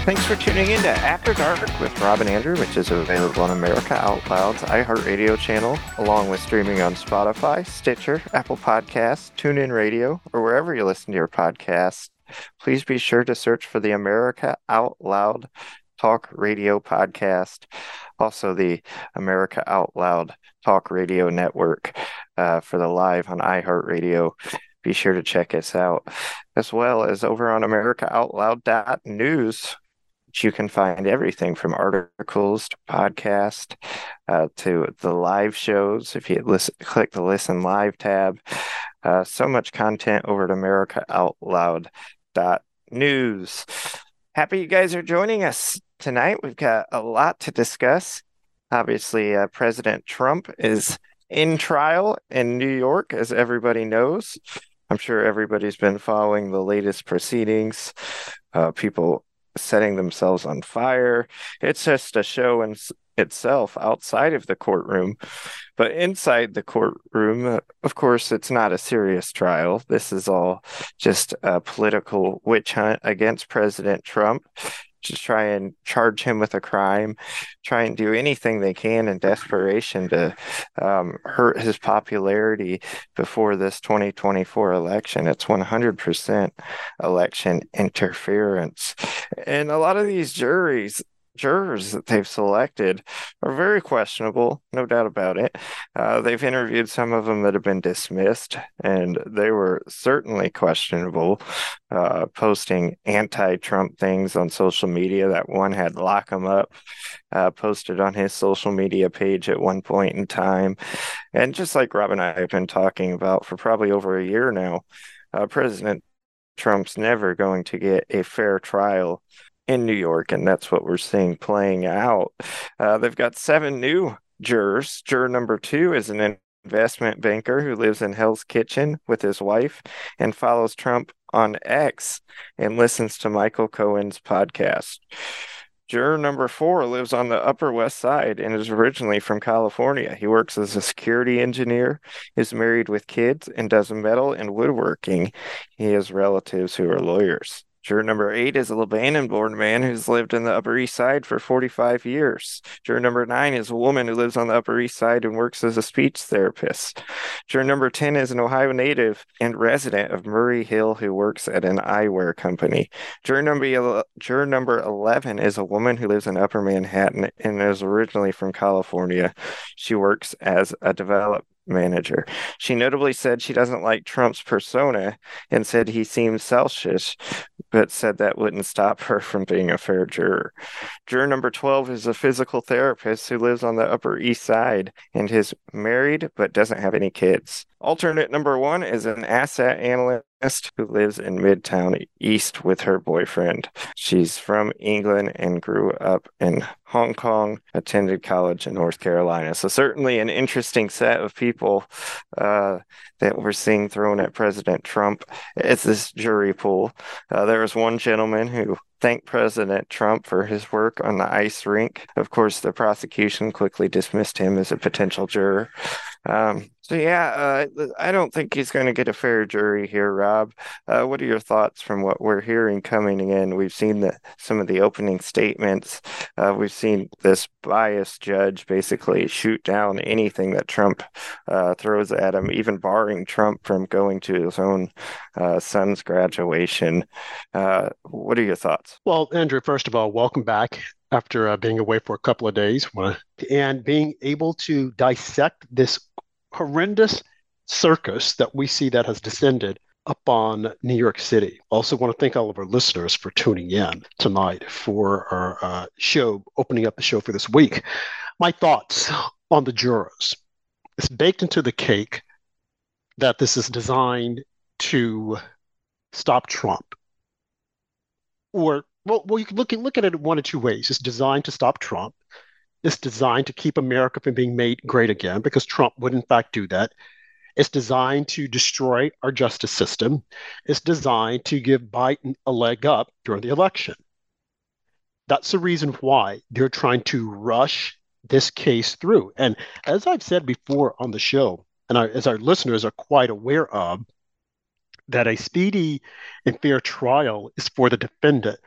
Thanks for tuning in to After Dark with Rob and Andrew, which is available on America Out Loud's iHeartRadio channel, along with streaming on Spotify, Stitcher, Apple Podcasts, TuneIn Radio, or wherever you listen to your podcasts. Please be sure to search for the America Out Loud Talk Radio podcast, also the America Out Loud Talk Radio Network for the live on iHeartRadio. Be sure to check us out, as well as over on AmericaOutloud.news. You can find everything from articles to podcast to the live shows. If you click the Listen Live tab, so much content over at AmericaOutloud.news. Happy you guys are joining us tonight. We've got a lot to discuss. Obviously, President Trump is in trial in New York, as everybody knows. I'm sure everybody's been following the latest proceedings. People setting themselves on fire. It's just a show in itself outside of the courtroom. But inside the courtroom, of course, it's not a serious trial. This is all just a political witch hunt against President Trump. Just try and charge him with a crime, try and do anything they can in desperation to hurt his popularity before this 2024 election. It's 100% election interference. And a lot of these jurors that they've selected are very questionable, no doubt about it. They've interviewed some of them that have been dismissed, and they were certainly questionable, posting anti-Trump things on social media. That one had "lock 'em up" posted on his social media page at one point in time. And just like Rob and I have been talking about for probably over a year now, President Trump's never going to get a fair trial in New York, and that's what we're seeing playing out. They've got 7 new jurors. Juror number 2 is an investment banker who lives in Hell's Kitchen with his wife and follows Trump on X and listens to Michael Cohen's podcast. Juror number 4 lives on the Upper West Side and is originally from California. He works as a security engineer, is married with kids, and does metal and woodworking. He has relatives who are lawyers. Juror number 8 is a Lebanon-born man who's lived in the Upper East Side for 45 years. Juror number 9 is a woman who lives on the Upper East Side and works as a speech therapist. Juror number 10 is an Ohio native and resident of Murray Hill who works at an eyewear company. Juror number 11 is a woman who lives in Upper Manhattan and is originally from California. She works as a development manager. She notably said she doesn't like Trump's persona and said he seems selfish, but said that wouldn't stop her from being a fair juror. Juror number 12 is a physical therapist who lives on the Upper East Side and is married but doesn't have any kids. Alternate number 1 is an asset analyst who lives in Midtown East with her boyfriend. She's from England and grew up in Hong Kong, attended college in North Carolina. So certainly an interesting set of people that we're seeing thrown at President Trump as this jury pool. There was one gentleman who thanked President Trump for his work on the ice rink. Of course, the prosecution quickly dismissed him as a potential juror. I don't think he's going to get a fair jury here, Rob. What are your thoughts from what we're hearing coming in? We've seen some of the opening statements. We've seen this biased judge basically shoot down anything that Trump throws at him, even barring Trump from going to his own son's graduation. What are your thoughts? Well, Andrew, first of all, welcome back after being away for a couple of days and being able to dissect this horrendous circus that we see that has descended upon New York City. Also want to thank all of our listeners for tuning in tonight for our show, opening up the show for this week. My thoughts on the jurors. It's baked into the cake that this is designed to stop Trump. Or, well, you can look at it one of two ways. It's designed to stop Trump. It's designed to keep America from being made great again, because Trump would in fact do that. It's designed to destroy our justice system. It's designed to give Biden a leg up during the election. That's the reason why they're trying to rush this case through. And as I've said before on the show, and as our listeners are quite aware of, that a speedy and fair trial is for the defendant,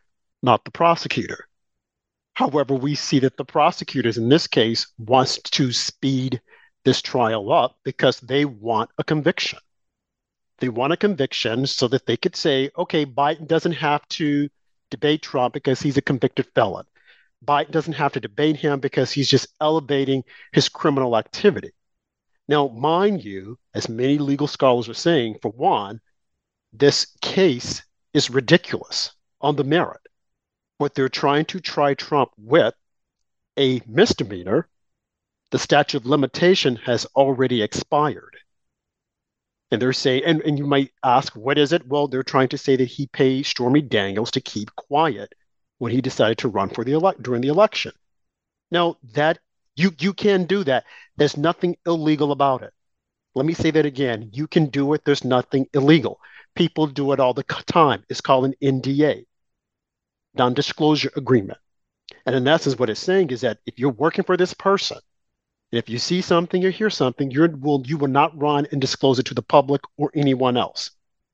not the prosecutor. However, we see that the prosecutors in this case wants to speed this trial up because they want a conviction. They want a conviction so that they could say, okay, Biden doesn't have to debate Trump because he's a convicted felon. Biden doesn't have to debate him because he's just elevating his criminal activity. Now, mind you, as many legal scholars are saying, for one, this case is ridiculous on the merit. What they're trying to try Trump with, a misdemeanor, the statute of limitation has already expired. And they're saying, and you might ask, what is it? Well, they're trying to say that he paid Stormy Daniels to keep quiet when he decided to run for during the election. Now, that you can do that. There's nothing illegal about it. Let me say that again. You can do it. There's nothing illegal. People do it all the time. It's called an NDA, non-disclosure agreement. And in essence, what it's saying is that if you're working for this person, and if you see something or hear something, you will not run and disclose it to the public or anyone else.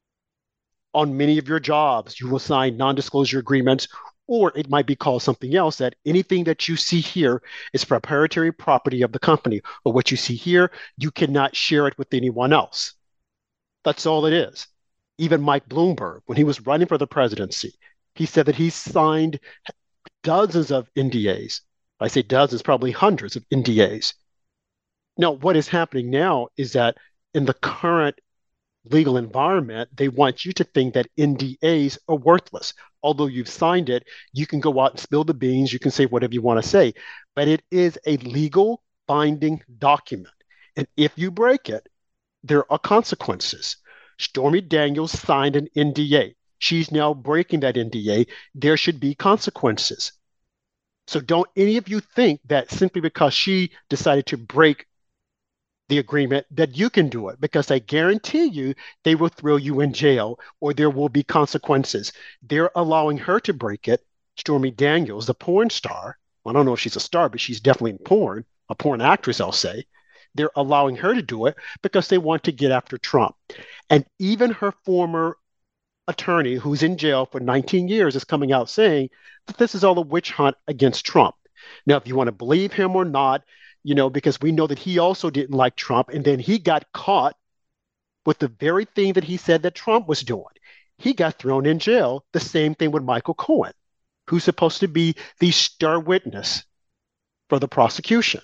On many of your jobs, you will sign non-disclosure agreements, or it might be called something else, that anything that you see here is proprietary property of the company, or what you see here, you cannot share it with anyone else. That's all it is. Even Mike Bloomberg, when he was running for the presidency, he said that he signed dozens of NDAs. I say dozens, probably hundreds of NDAs. Now, what is happening now is that in the current legal environment, they want you to think that NDAs are worthless. Although you've signed it, you can go out and spill the beans, you can say whatever you want to say, but it is a legal binding document. And if you break it, there are consequences. Stormy Daniels signed an NDA. She's now breaking that NDA. There should be consequences. So don't any of you think that simply because she decided to break the agreement that you can do it, because I guarantee you they will throw you in jail or there will be consequences. They're allowing her to break it. Stormy Daniels, the porn star, I don't know if she's a star, but she's definitely in porn, a porn actress, I'll say. They're allowing her to do it because they want to get after Trump. And even her former attorney, who's in jail for 19 years, is coming out saying that this is all a witch hunt against Trump. Now, if you want to believe him or not, because we know that he also didn't like Trump, and then he got caught with the very thing that he said that Trump was doing. He got thrown in jail. The same thing with Michael Cohen, who's supposed to be the star witness for the prosecution.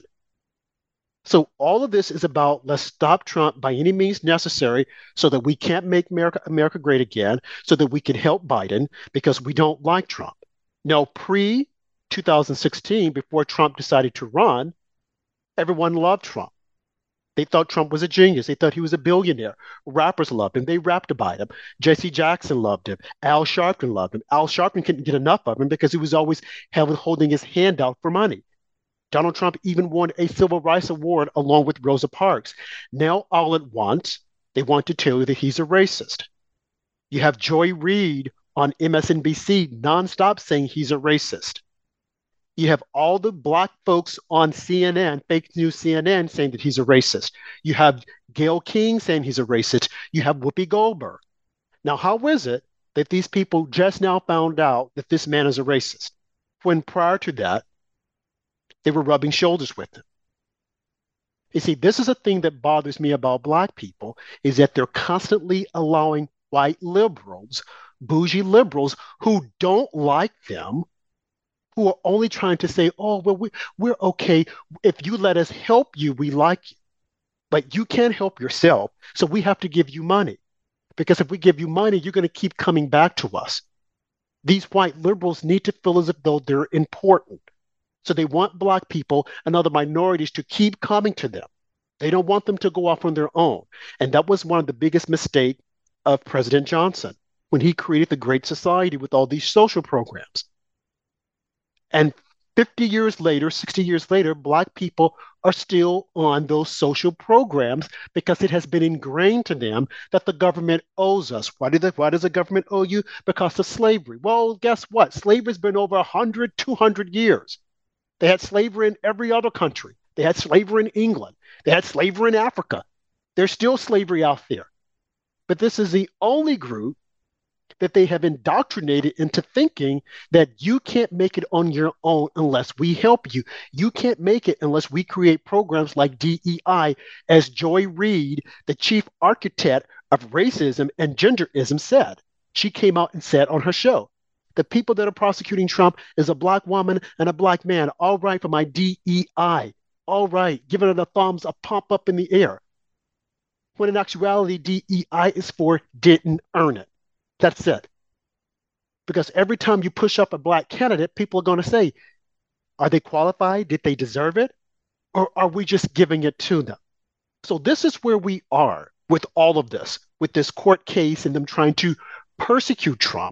So all of this is about let's stop Trump by any means necessary so that we can't make America great again, so that we can help Biden because we don't like Trump. Now, pre-2016, before Trump decided to run, everyone loved Trump. They thought Trump was a genius. They thought he was a billionaire. Rappers loved him. They rapped about him. Jesse Jackson loved him. Al Sharpton loved him. Al Sharpton couldn't get enough of him because he was always holding his hand out for money. Donald Trump even won a Civil Rights Award along with Rosa Parks. Now, all at once, they want to tell you that he's a racist. You have Joy Reid on MSNBC nonstop saying he's a racist. You have all the black folks on CNN, fake news CNN, saying that he's a racist. You have Gayle King saying he's a racist. You have Whoopi Goldberg. Now, how is it that these people just now found out that this man is a racist, when prior to that, they were rubbing shoulders with him? You see, this is a thing that bothers me about black people, is that they're constantly allowing white liberals, bougie liberals who don't like them, who are only trying to say, oh, well, we're okay. If you let us help you, we like you. But you can't help yourself, so we have to give you money. Because if we give you money, you're going to keep coming back to us. These white liberals need to feel as if though they're important. So they want black people and other minorities to keep coming to them. They don't want them to go off on their own. And that was one of the biggest mistakes of President Johnson when he created the Great Society with all these social programs. And 50 years later, 60 years later, black people are still on those social programs because it has been ingrained to them that the government owes us. Why does the government owe you? Because of slavery. Well, guess what? Slavery's been over 100, 200 years. They had slavery in every other country. They had slavery in England. They had slavery in Africa. There's still slavery out there. But this is the only group that they have indoctrinated into thinking that you can't make it on your own unless we help you. You can't make it unless we create programs like DEI, as Joy Reid, the chief architect of racism and genderism, said. She came out and said on her show, the people that are prosecuting Trump is a black woman and a black man. All right for my DEI. All right, giving it a thumbs, a pump up in the air. When in actuality, DEI is for didn't earn it. That's it. Because every time you push up a black candidate, people are going to say, are they qualified? Did they deserve it? Or are we just giving it to them? So this is where we are with all of this, with this court case and them trying to persecute Trump.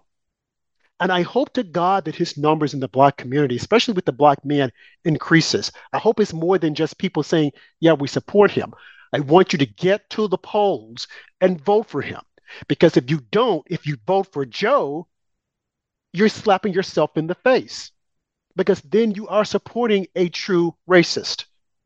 And I hope to God that his numbers in the black community, especially with the black man, increases. I hope it's more than just people saying, yeah, we support him. I want you to get to the polls and vote for him. Because if you don't, if you vote for Joe, you're slapping yourself in the face. Because then you are supporting a true racist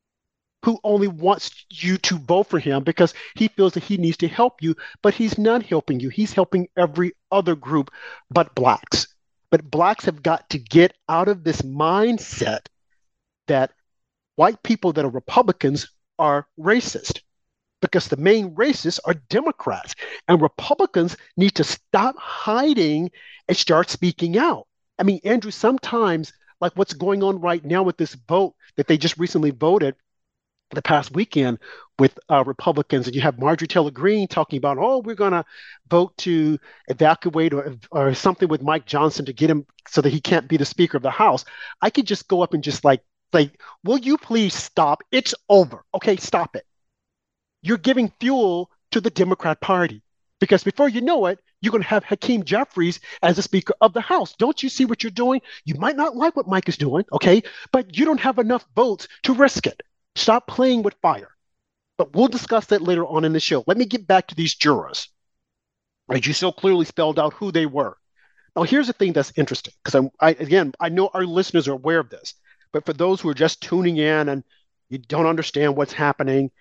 who only wants you to vote for him because he feels that he needs to help you, but he's not helping you. He's helping every other group but blacks. But blacks have got to get out of this mindset that white people that are Republicans are racist, because the main racists are Democrats, and Republicans need to stop hiding and start speaking out. I mean, Andrew, sometimes, like what's going on right now with this vote that they just recently voted the past weekend with Republicans, and you have Marjorie Taylor Greene talking about, oh, we're going to vote to evacuate or something with Mike Johnson to get him so that he can't be the Speaker of the House. I could just go up and just like, will you please stop? It's over. Okay, stop it. You're giving fuel to the Democrat Party, because before you know it, you're going to have Hakeem Jeffries as the Speaker of the House. Don't you see what you're doing? You might not like what Mike is doing, okay, but you don't have enough votes to risk it. Stop playing with fire. But we'll discuss that later on in the show. Let me get back to these jurors. Right, you so clearly spelled out who they were. Now, here's the thing that's interesting, because I know our listeners are aware of this, but for those who are just tuning in and you don't understand what's happening,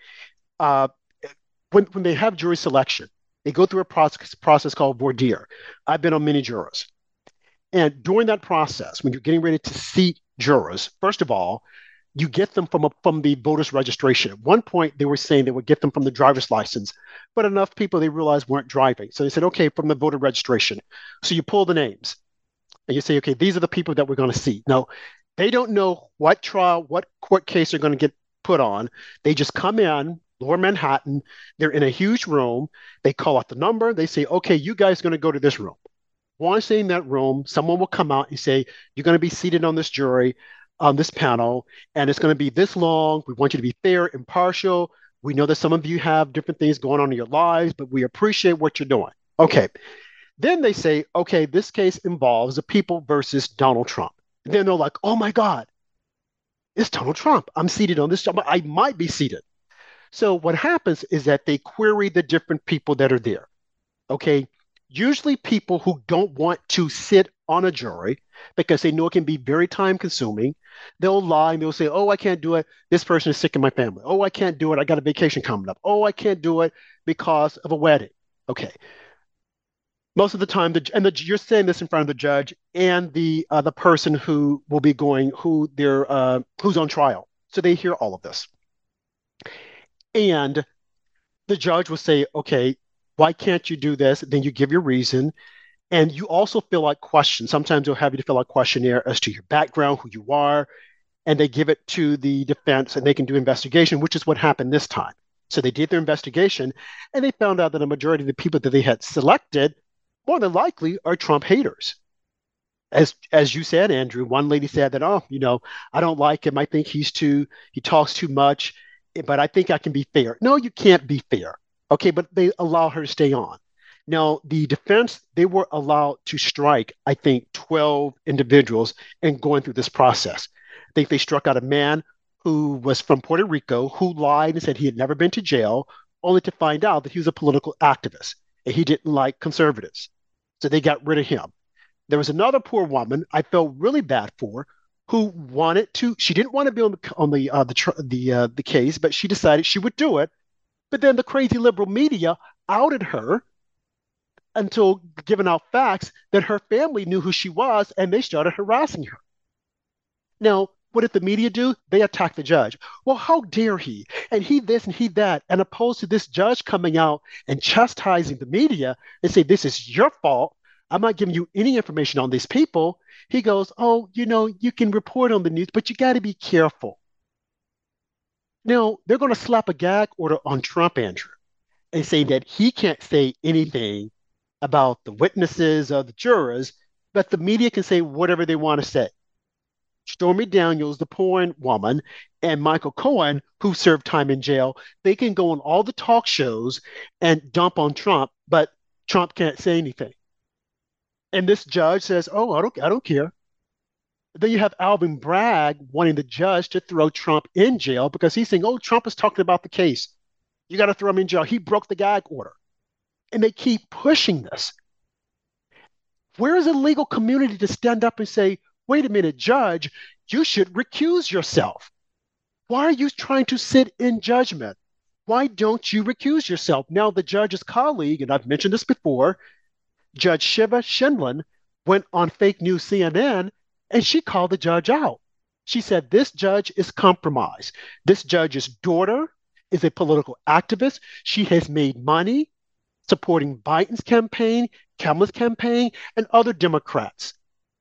when they have jury selection, they go through a process called voir dire. I've been on many jurors. And during that process, when you're getting ready to seat jurors, first of all, you get them from the voters registration. At one point, they were saying they would get them from the driver's license, but enough people they realized weren't driving. So they said, okay, from the voter registration. So you pull the names and you say, okay, these are the people that we're going to see. Now, they don't know what trial, what court case they're going to get put on. They just come in, Lower Manhattan. They're in a huge room. They call out the number. They say, okay, you guys are going to go to this room. Once they're in that room, someone will come out and say, you're going to be seated on this jury, on this panel, and it's going to be this long. We want you to be fair, impartial. We know that some of you have different things going on in your lives, but we appreciate what you're doing. Okay. Then they say, okay, this case involves the people versus Donald Trump. And then they're like, oh my God, it's Donald Trump. I'm seated on this. I might be seated. So what happens is that they query the different people that are there. Okay. Usually people who don't want to sit on a jury because they know it can be very time consuming, they'll lie and they'll say, oh, I can't do it. This person is sick in my family. Oh, I can't do it. I got a vacation coming up. Oh, I can't do it because of a wedding. Okay. Most of the time, you're saying this in front of the judge and the person who will be going, who's on trial. So they hear all of this. And the judge will say, okay, why can't you do this? Then you give your reason. And you also fill out questions. Sometimes they'll have you to fill out a questionnaire as to your background, who you are, and they give it to the defense and they can do investigation, which is what happened this time. So they did their investigation and they found out that a majority of the people that they had selected, more than likely, are Trump haters. As you said, Andrew, one lady said that, oh, I don't like him. I think he talks too much, but I think I can be fair. No, you can't be fair. Okay, but they allow her to stay on. Now, the defense, they were allowed to strike, I think, 12 individuals in going through this process. I think they struck out a man who was from Puerto Rico, who lied and said he had never been to jail, only to find out that he was a political activist and he didn't like conservatives. So they got rid of him. There was another poor woman I felt really bad for, who she didn't want to be on the case, but she decided she would do it. But then the crazy liberal media outed her until giving out facts that her family knew who she was and they started harassing her. Now, what did the media do? They attacked the judge. Well, how dare he? And he this and he that. And opposed to this judge coming out and chastising the media and say, this is your fault. I'm not giving you any information on these people. He goes, oh, you can report on the news, but you got to be careful. Now, they're going to slap a gag order on Trump, Andrew, and say that he can't say anything about the witnesses or the jurors, but the media can say whatever they want to say. Stormy Daniels, the porn woman, and Michael Cohen, who served time in jail, they can go on all the talk shows and dump on Trump, but Trump can't say anything. And this judge says, oh, I don't care. Then you have Alvin Bragg wanting the judge to throw Trump in jail because he's saying, oh, Trump is talking about the case. You got to throw him in jail. He broke the gag order. And they keep pushing this. Where is the legal community to stand up and say, wait a minute, judge, you should recuse yourself? Why are you trying to sit in judgment? Why don't you recuse yourself? Now, the judge's colleague, and I've mentioned this before, Judge Shiva Shinlin, went on fake news CNN, and she called the judge out. She said, this judge is compromised. This judge's daughter is a political activist. She has made money supporting Biden's campaign, Kamala's campaign, and other Democrats.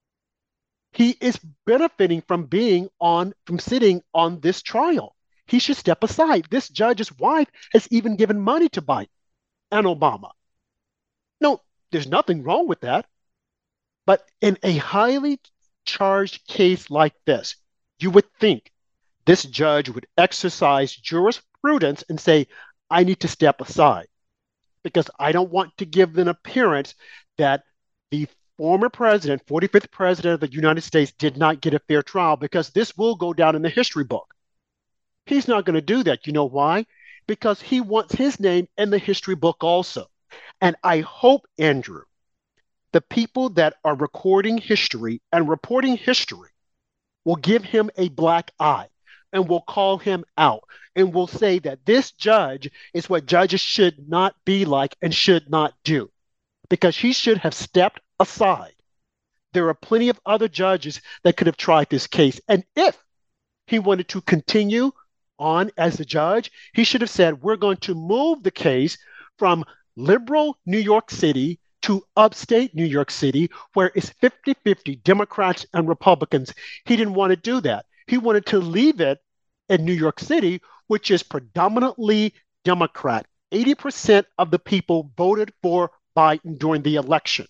He is benefiting from sitting on this trial. He should step aside. This judge's wife has even given money to Biden and Obama. No, there's nothing wrong with that. But in a highly charged case like this, you would think this judge would exercise jurisprudence and say, I need to step aside because I don't want to give an appearance that the former president, 45th president of the United States, did not get a fair trial, because this will go down in the history book. He's not going to do that. You know why? Because he wants his name in the history book also. And I hope, Andrew, the people that are recording history and reporting history will give him a black eye and will call him out and will say that this judge is what judges should not be like and should not do, because he should have stepped aside. There are plenty of other judges that could have tried this case. And if he wanted to continue on as the judge, he should have said, we're going to move the case from liberal New York City to upstate New York City, where it's 50-50 Democrats and Republicans. He didn't want to do that. He wanted to leave it in New York City, which is predominantly Democrat. 80% of the people voted for Biden during the election.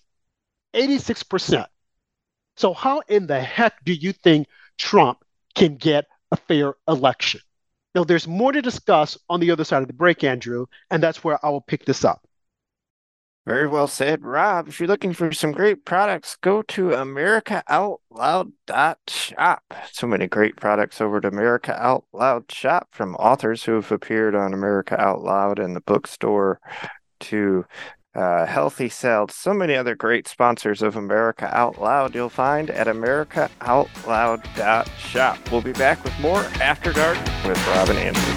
86%. So how in the heck do you think Trump can get a fair election? Now, there's more to discuss on the other side of the break, Andrew, and that's where I will pick this up. Very well said, Rob. If you're looking for some great products, go to AmericaOutloud.shop. So many great products over at America Out Loud Shop, from authors who have appeared on America Out Loud and the bookstore to Healthy Cell. So many other great sponsors of America Out Loud you'll find at AmericaOutloud.shop. We'll be back with more After Dark with Rob and Andrew.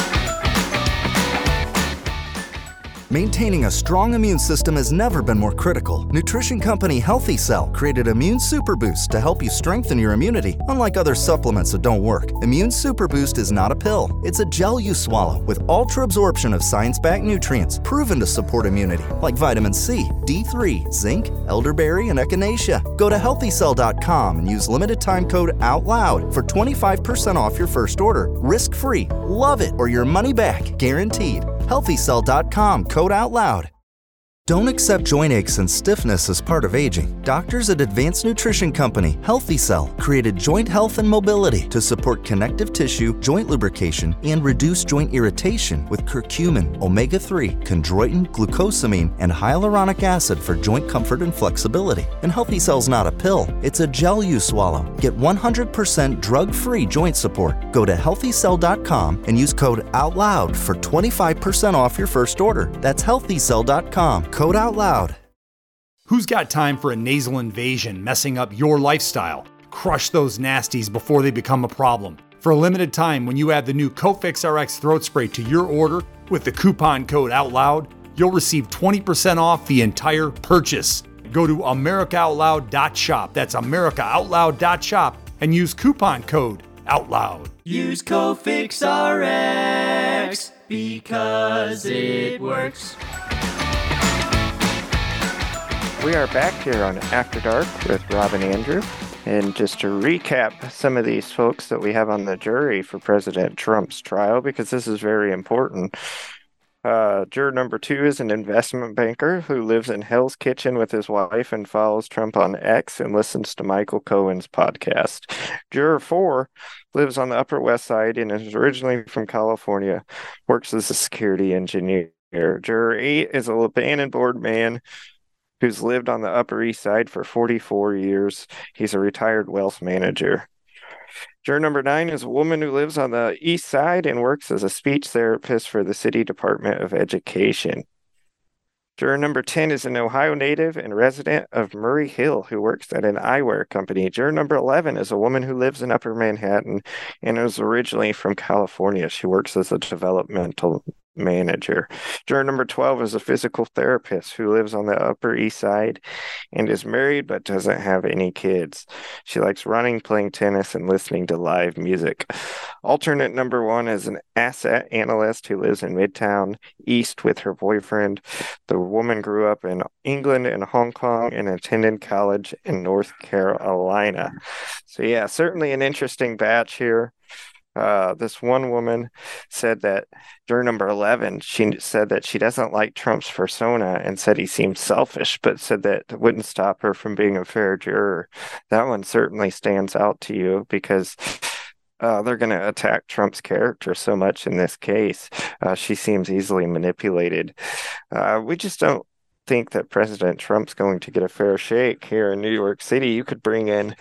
Maintaining a strong immune system has never been more critical. Nutrition company Healthy Cell created Immune Super Boost to help you strengthen your immunity. Unlike other supplements that don't work, Immune Super Boost is not a pill. It's a gel you swallow with ultra absorption of science-backed nutrients proven to support immunity, like vitamin C, D3, zinc, elderberry, and echinacea. Go to healthycell.com and use limited time code OUTLOUD for 25% off your first order. Risk-free. Love it or your money back. Guaranteed. healthycell.com, code OUTLOUD. Don't accept joint aches and stiffness as part of aging. Doctors at Advanced Nutrition Company, Healthy Cell, created joint health and mobility to support connective tissue, joint lubrication, and reduce joint irritation with curcumin, omega-3, chondroitin, glucosamine, and hyaluronic acid for joint comfort and flexibility. And Healthy Cell's not a pill, it's a gel you swallow. Get 100% drug-free joint support. Go to healthycell.com and use code OUTLOUD for 25% off your first order. That's healthycell.com. Code OUTLOUD. Who's got time for a nasal invasion messing up your lifestyle? Crush those nasties before they become a problem. For a limited time, when you add the new Cofix RX throat spray to your order with the coupon code OUTLOUD, you'll receive 20% off the entire purchase. Go to AmericaOutloud.shop. That's AmericaOutloud.shop and use coupon code OUTLOUD. Use Cofix RX because it works. We are back here on After Dark with Rob and Andrew. And just to recap some of these folks that we have on the jury for President Trump's trial, because this is very important. Juror number 2 is an investment banker who lives in Hell's Kitchen with his wife and follows Trump on X and listens to Michael Cohen's podcast. Juror 4 lives on the Upper West Side and is originally from California, works as a security engineer. Juror 8 is a Lebanon board man who's lived on the Upper East Side for 44 years. He's a retired wealth manager. Juror number 9 is a woman who lives on the East Side and works as a speech therapist for the City Department of Education. Juror number 10 is an Ohio native and resident of Murray Hill who works at an eyewear company. Juror number 11 is a woman who lives in Upper Manhattan and is originally from California. She works as a developmental manager. Juror number 12 is a physical therapist who lives on the Upper East Side and is married but doesn't have any kids. She likes running, playing tennis, and listening to live music. Alternate number 1 is an asset analyst who lives in Midtown East with her boyfriend. The woman grew up in England and Hong Kong and attended college in North Carolina. So yeah, certainly an interesting batch here. This one woman said that juror number 11, she said that she doesn't like Trump's persona and said he seemed selfish, but said that wouldn't stop her from being a fair juror. That one certainly stands out to you because they're going to attack Trump's character so much in this case. She seems easily manipulated. We just don't think that President Trump's going to get a fair shake here in New York City. You could bring in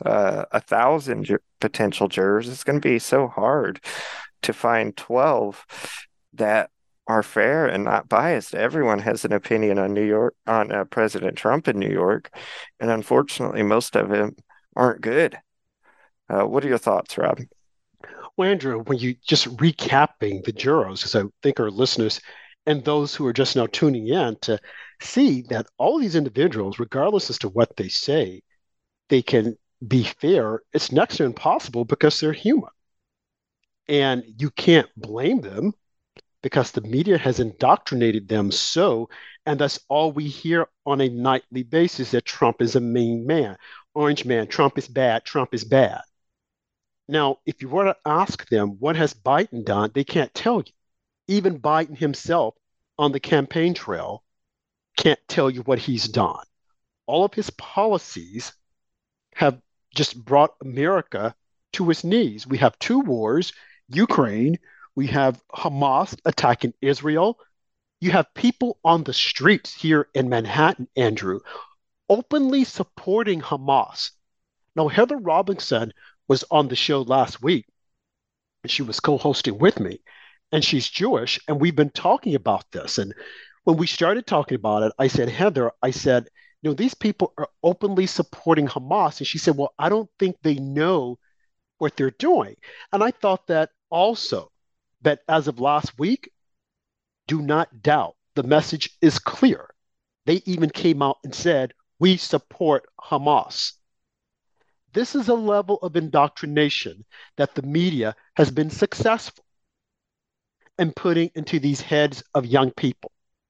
1,000 potential jurors. It's going to be so hard to find 12 that are fair and not biased. Everyone has an opinion on President Trump in New York, and unfortunately, most of them aren't good. What are your thoughts, Rob? Well, Andrew, when you just recapping the jurors, because I think our listeners and those who are just now tuning in to see that all these individuals, regardless as to what they say, they can be fair. It's next to impossible because they're human. And you can't blame them because the media has indoctrinated them so, and that's all we hear on a nightly basis, that Trump is a mean man, orange man, Trump is bad, Trump is bad. Now, if you were to ask them, what has Biden done? They can't tell you. Even Biden himself on the campaign trail can't tell you what he's done. All of his policies have just brought America to its knees. We have 2 wars, Ukraine, we have Hamas attacking Israel. You have people on the streets here in Manhattan, Andrew, openly supporting Hamas. Now, Heather Robinson was on the show last week, and she was co-hosting with me, and she's Jewish, and we've been talking about this. And when we started talking about it, I said, Heather, these people are openly supporting Hamas. And she said, well, I don't think they know what they're doing. And I thought that also, that as of last week, do not doubt, the message is clear. They even came out and said, we support Hamas. This is a level of indoctrination that the media has been successful in putting into these heads of young people.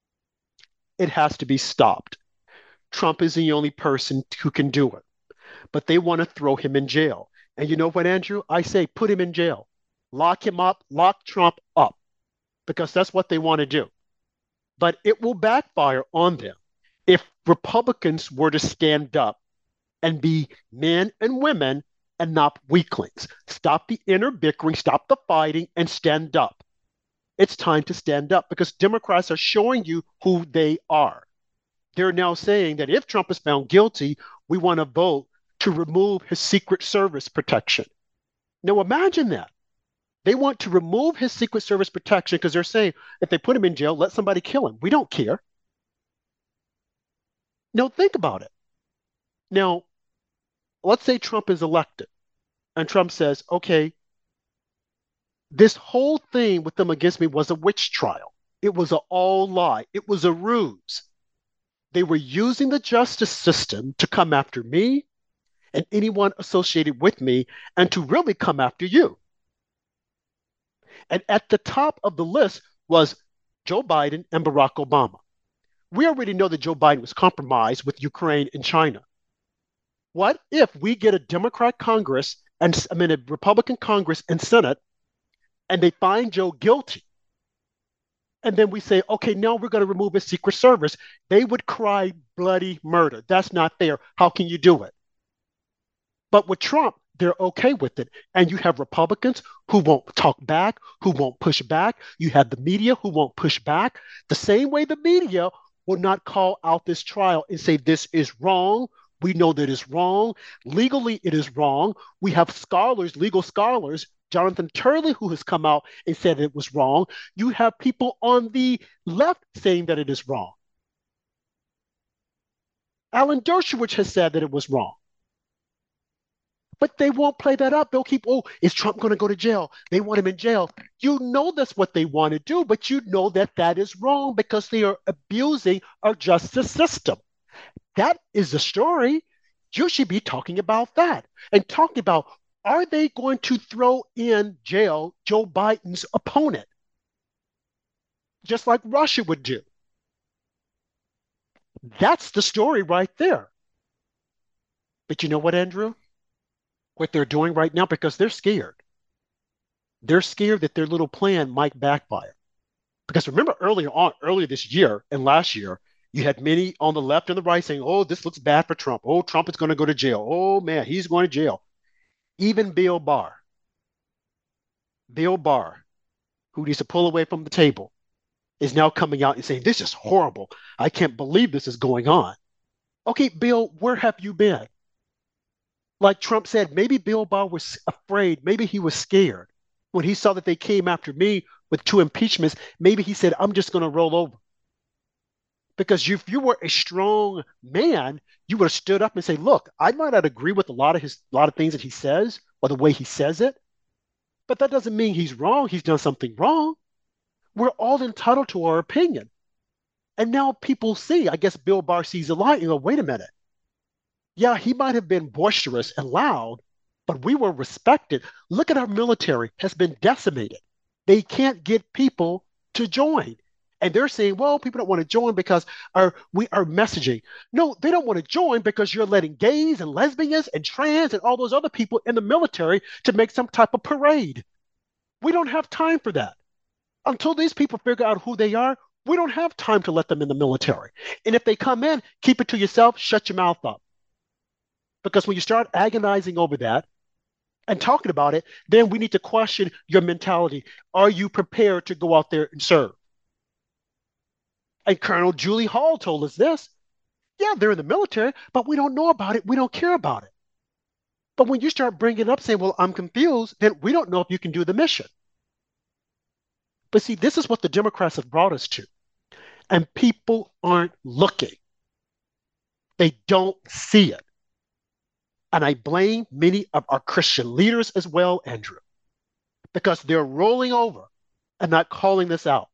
It has to be stopped. Trump is the only person who can do it, but they want to throw him in jail. And you know what, Andrew? I say put him in jail. Lock him up, lock Trump up, because that's what they want to do. But it will backfire on them if Republicans were to stand up and be men and women and not weaklings. Stop the inner bickering, stop the fighting, and stand up. It's time to stand up because Democrats are showing you who they are. They're now saying that if Trump is found guilty, we want to vote to remove his Secret Service protection. Now imagine that. They want to remove his Secret Service protection because they're saying if they put him in jail, let somebody kill him. We don't care. Now think about it. Now, let's say Trump is elected and Trump says, okay, this whole thing with them against me was a witch trial. It was an all lie. It was a ruse. They were using the justice system to come after me and anyone associated with me and to really come after you. And at the top of the list was Joe Biden and Barack Obama. We already know that Joe Biden was compromised with Ukraine and China. What if we get a Democrat Congress a Republican Congress and Senate, and they find Joe guilty? And then we say, okay, now we're going to remove his Secret Service. They would cry bloody murder. That's not fair. How can you do it? But with Trump, they're okay with it. And you have Republicans who won't talk back, who won't push back. You have the media who won't push back. The same way the media will not call out this trial and say this is wrong. We know that it's wrong. Legally, it is wrong. We have scholars, legal scholars, Jonathan Turley, who has come out and said it was wrong. You have people on the left saying that it is wrong. Alan Dershowitz has said that it was wrong. But they won't play that up. They'll keep, oh, is Trump going to go to jail? They want him in jail. You know that's what they want to do, but you know that that is wrong because they are abusing our justice system. That is the story. You should be talking about that and talking about, are they going to throw in jail Joe Biden's opponent? Just like Russia would do. That's the story right there. But you know what, Andrew? What they're doing right now, because they're scared. They're scared that their little plan might backfire. Because remember earlier this year and last year, you had many on the left and the right saying, oh, this looks bad for Trump. Oh, Trump is going to go to jail. Oh, man, he's going to jail. Even Bill Barr, who needs to pull away from the table, is now coming out and saying, this is horrible. I can't believe this is going on. Okay, Bill, where have you been? Like Trump said, maybe Bill Barr was afraid. Maybe he was scared. When he saw that they came after me with 2 impeachments, maybe he said, I'm just going to roll over. Because if you were a strong man, you would have stood up and say, look, I might not agree with a lot of things that he says or the way he says it, but that doesn't mean he's wrong. He's done something wrong. We're all entitled to our opinion. And now people see, I guess Bill Barr sees the light and go, wait a minute. Yeah, he might have been boisterous and loud, but we were respected. Look at our military has been decimated. They can't get people to join. And they're saying, well, people don't want to join because we are messaging. No, they don't want to join because you're letting gays and lesbians and trans and all those other people in the military to make some type of parade. We don't have time for that. Until these people figure out who they are, we don't have time to let them in the military. And if they come in, keep it to yourself, shut your mouth up. Because when you start agonizing over that and talking about it, then we need to question your mentality. Are you prepared to go out there and serve? And Colonel Julie Hall told us this. Yeah, they're in the military, but we don't know about it. We don't care about it. But when you start bringing it up, saying, well, I'm confused, then we don't know if you can do the mission. But see, this is what the Democrats have brought us to. And people aren't looking. They don't see it. And I blame many of our Christian leaders as well, Andrew, because they're rolling over and not calling this out.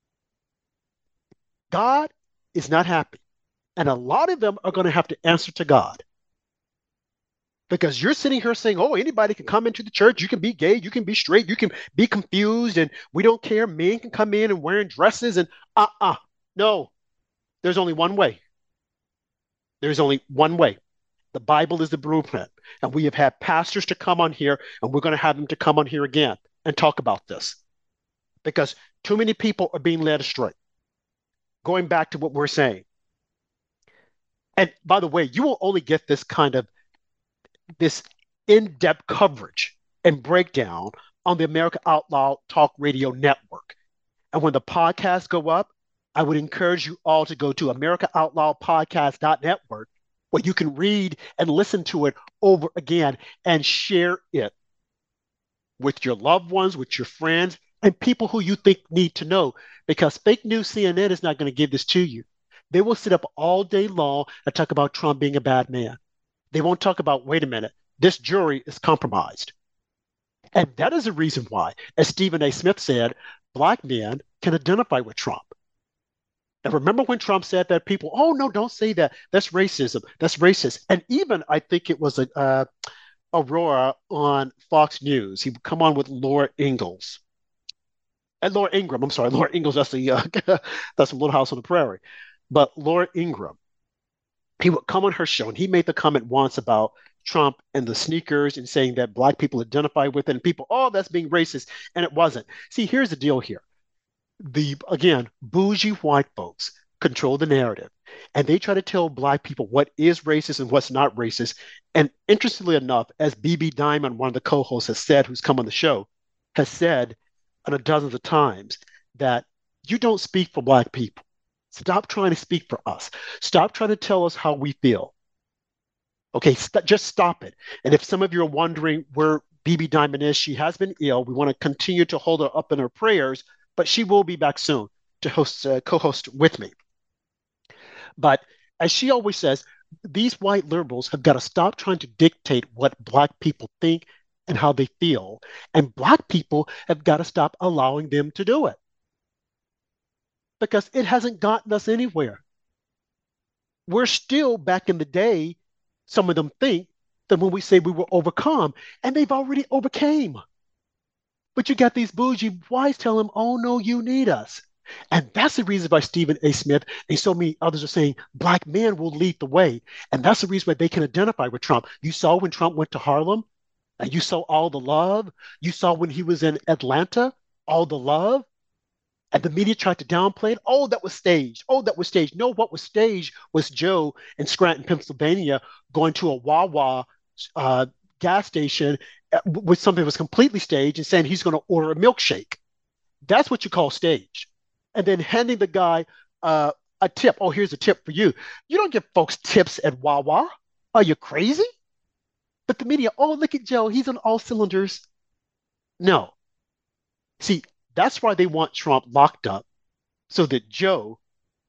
God is not happy. And a lot of them are going to have to answer to God. Because you're sitting here saying, oh, anybody can come into the church. You can be gay. You can be straight. You can be confused. And we don't care. Men can come in and wearing dresses. And no, there's only one way. There's only one way. The Bible is the blueprint. And we have had pastors to come on here, and we're going to have them to come on here again and talk about this. Because too many people are being led astray. Going back to what we're saying. And by the way, you will only get this kind of this in-depth coverage and breakdown on the America Out Loud Talk Radio Network. And when the podcasts go up, I would encourage you all to go to AmericaOutloudPodcast.network, where you can read and listen to it over again and share it with your loved ones, with your friends, and people who you think need to know. Because fake news CNN is not going to give this to you. They will sit up all day long and talk about Trump being a bad man. They won't talk about, wait a minute, this jury is compromised. And that is the reason why, as Stephen A. Smith said, Black men can identify with Trump. Now, remember when Trump said that people, oh, no, don't say that. That's racism. That's racist. And even I think it was Aurora on Fox News. He would come on with Laura Ingalls. And Laura Ingraham, I'm sorry, Laura Ingalls, that's that's from Little House on the Prairie. But Laura Ingraham, he would come on her show and he made the comment once about Trump and the sneakers and saying that black people identify with it and people, oh, that's being racist. And it wasn't. See, here's the deal here. Again, bougie white folks control the narrative and they try to tell black people what is racist and what's not racist. And interestingly enough, as BB Diamond, one of the co-hosts has said, who's come on the show, has said dozens of times that you don't speak for black people. Stop trying to speak for us. Stop trying to tell us how we feel. Okay, just stop it. And if some of you are wondering where BB Diamond is, she has been ill. We want to continue to hold her up in our prayers, but she will be back soon to co-host with me. But as she always says, these white liberals have got to stop trying to dictate what black people think and how they feel. And black people have got to stop allowing them to do it. Because it hasn't gotten us anywhere. We're still back in the day, some of them think that when we say we were overcome, and they've already overcame. But you got these bougie whites telling them, oh no, you need us. And that's the reason why Stephen A. Smith and so many others are saying black men will lead the way. And that's the reason why they can identify with Trump. You saw when Trump went to Harlem, and you saw all the love. You saw when he was in Atlanta, all the love. And the media tried to downplay it. Oh, that was staged. Oh, that was staged. No, what was staged was Joe in Scranton, Pennsylvania, going to a Wawa gas station with something that was completely staged and saying he's going to order a milkshake. That's what you call staged. And then handing the guy a tip. Oh, here's a tip for you. You don't give folks tips at Wawa. Are you crazy? But the media, oh, look at Joe. He's on all cylinders. No. See, that's why they want Trump locked up so that Joe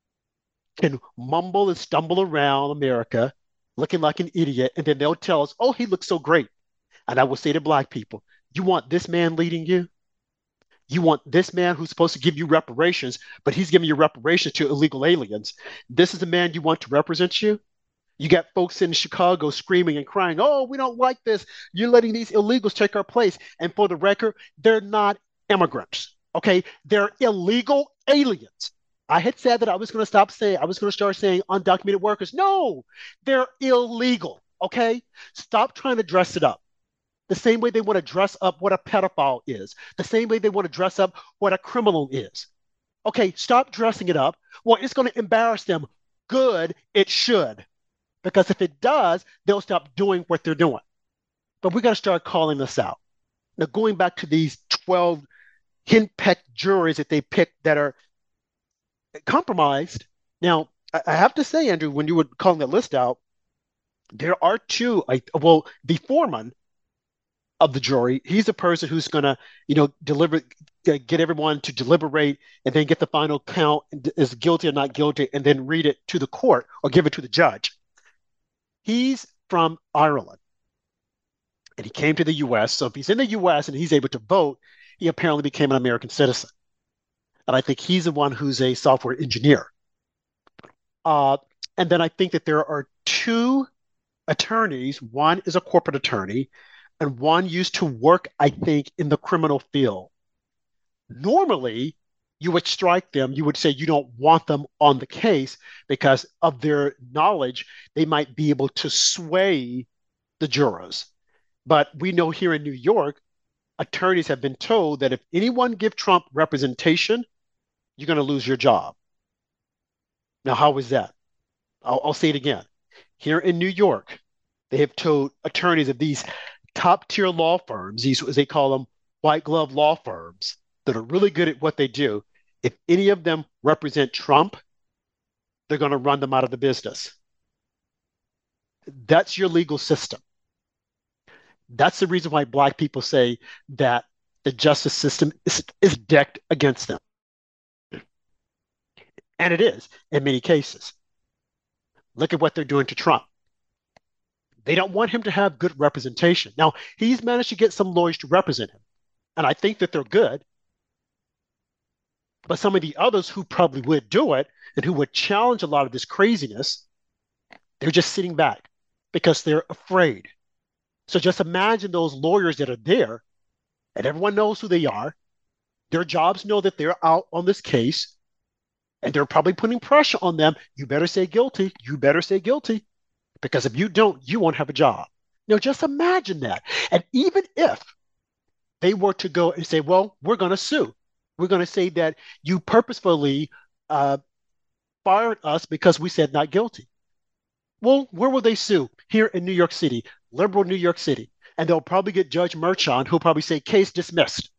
can mumble and stumble around America looking like an idiot. And then they'll tell us, oh, he looks so great. And I will say to black people, you want this man leading you? You want this man who's supposed to give you reparations, but he's giving you reparations to illegal aliens. This is the man you want to represent you? You got folks in Chicago screaming and crying, oh, we don't like this. You're letting these illegals take our place. And for the record, they're not immigrants. Okay, they're illegal aliens. I had said that I was going to start saying undocumented workers. No, they're illegal. Okay, stop trying to dress it up. The same way they want to dress up what a pedophile is. The same way they want to dress up what a criminal is. Okay, stop dressing it up. Well, it's going to embarrass them. Good, it should. Because if it does, they'll stop doing what they're doing. But we got to start calling this out. Now, going back to these 12 henpecked juries that they picked that are compromised. Now, I have to say, Andrew, when you were calling the list out, there are two. The foreman of the jury, he's the person who's going to, get everyone to deliberate and then get the final count, is guilty or not guilty, and then read it to the court or give it to the judge. He's from Ireland, and he came to the U.S. So if he's in the U.S. and he's able to vote, he apparently became an American citizen. And I think he's the one who's a software engineer. And then I think that there are two attorneys. One is a corporate attorney, and one used to work, I think, in the criminal field. Normally, you would strike them. You would say you don't want them on the case because of their knowledge. They might be able to sway the jurors. But we know here in New York, attorneys have been told that if anyone give Trump representation, you're going to lose your job. Now, how is that? I'll say it again. Here in New York, they have told attorneys of these top-tier law firms, these, as they call them, white glove law firms, that are really good at what they do, if any of them represent Trump, they're going to run them out of the business. That's your legal system. That's the reason why black people say that the justice system is decked against them. And it is in many cases. Look at what they're doing to Trump. They don't want him to have good representation. Now, he's managed to get some lawyers to represent him, and I think that they're good. But some of the others who probably would do it and who would challenge a lot of this craziness, they're just sitting back because they're afraid. So just imagine those lawyers that are there, and everyone knows who they are. Their jobs know that they're out on this case, and they're probably putting pressure on them. You better say guilty. You better say guilty. Because if you don't, you won't have a job. Now, just imagine that. And even if they were to go and say, well, we're going to sue. We're going to say that you purposefully fired us because we said not guilty. Well, where will they sue? Here in New York City, liberal New York City. And they'll probably get Judge Merchan, who'll probably say, case dismissed.